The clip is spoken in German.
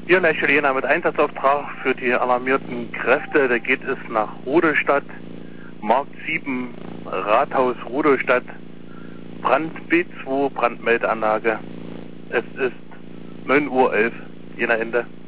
Hier in der Chilena mit Einsatzauftrag für die alarmierten Kräfte. Da geht es nach Rudolstadt, Markt 7, Rathaus Rudolstadt, Brand B2, Brandmeldeanlage. Es ist 9:11 Uhr, jener Ende.